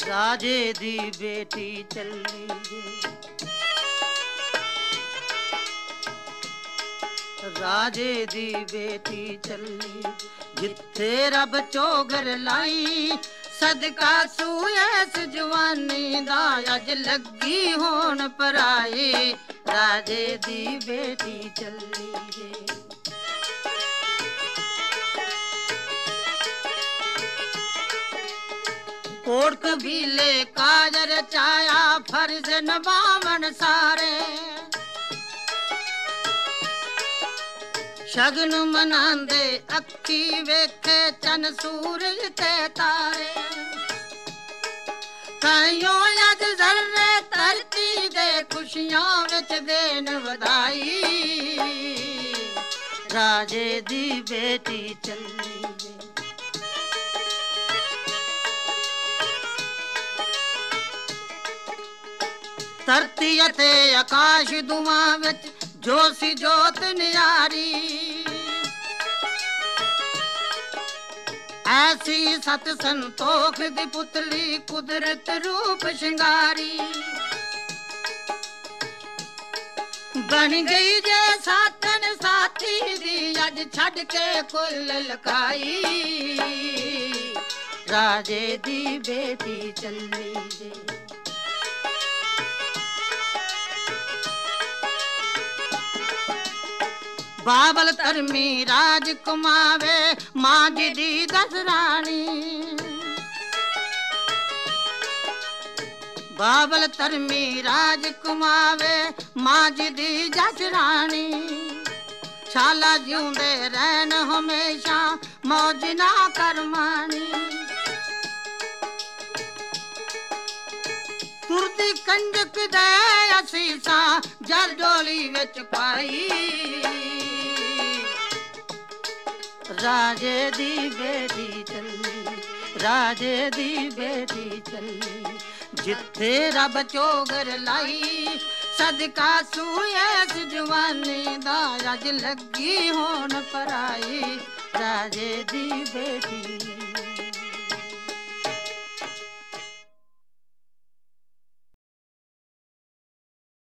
राजे दी बेटी चली जे, राजे दी बेटी चली जिथे रब चोगर लाई, सदका सूएस जवानी दा अज लगी होन पराई, राजे दी बेटी चली जे। कोट कबीले काजर चाया फर्ज नभावन सारे, शगन मनांदे अखी वेखे चन सूरज ते तारे, काइयों अज जर्रे धरती दे खुशियां विच देन वधाई, राजे दी बेटी चली जे। धरती अते आकाश दुआं विच जोसी जोत नियारी, ऐसी सत संतोख दी पुतली कुदरत रूप शिंगारी, बन गई जे साथन साथी दी अज छड़ के कुल लकाई, राजे दी बेटी चली जे। बाबल धर्मी राज कुमावे मां जी दी दसरानी, बाबल धर्मी राज कुमावे मां जी दी जसरानी, शाला जिउंदे रहन हमेशा मौज ना करमानी, तुरदी कंजक दे असीसा जल डोली विच पाई, राजे दी बेटी चली, राजे दी बेटी चली जिथे रब चोगर लाई, सदका सूएस जवानी दा अज लगी होन पराई, राजे दी बेटी